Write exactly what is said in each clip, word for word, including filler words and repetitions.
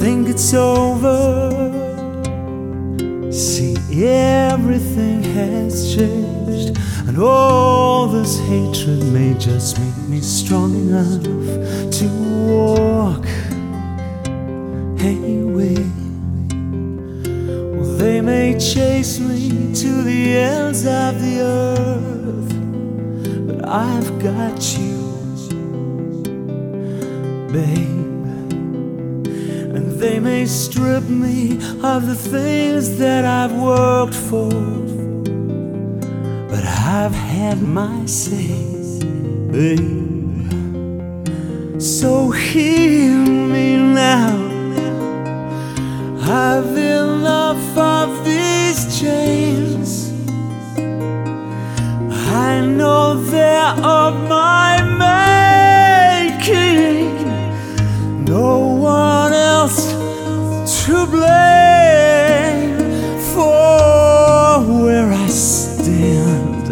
think it's over. See, everything has changed, and all this hatred may just make me strong enough to walk away. Well, they may chase me to the ends of the earth, but I've got you, babe. And they may strip me of the things that I've worked for, but I've had my say, babe. So hear me now. I've enough of these chains. I know they're of my making. No one else to blame for where I stand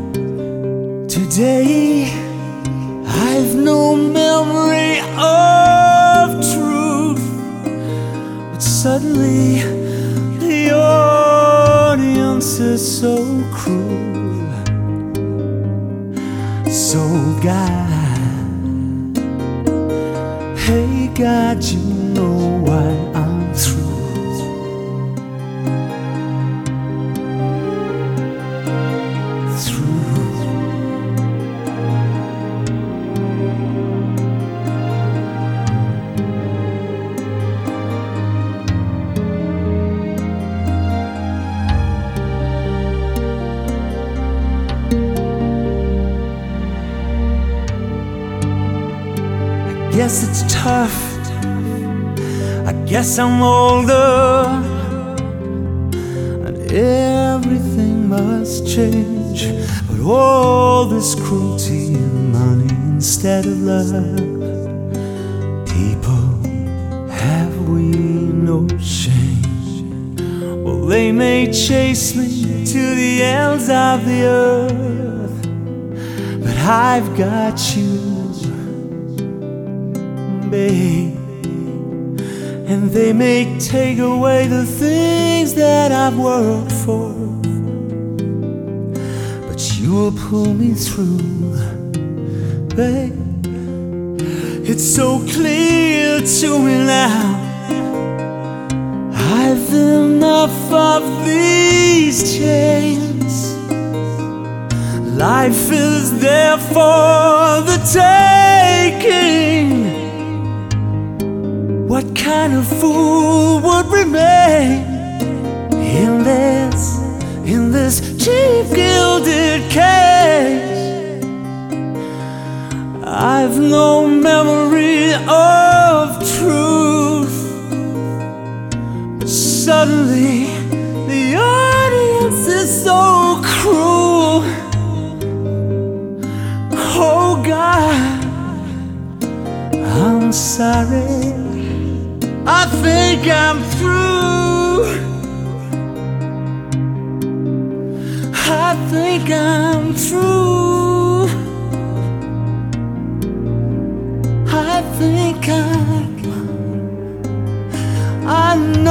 today. I've no memory of truth, but suddenly the audience is so cruel. So God, hey God, you know why I'm through. I guess it's tough, I guess I'm older, and everything must change. But all this cruelty and money instead of love, people, have we no shame? Well, they may chase me to the ends of the earth, but I've got you, babe. And they may take away the things that I've worked for, but you'll pull me through, babe. It's so clear to me now. I've enough of these chains. Life is there for the taking. What kind of fool would remain in this, in this cheap gilded cage? I've no memory of truth, but suddenly the audience is so cruel. Oh God, I'm sorry. I think I'm through. I think I'm through. I think I'm I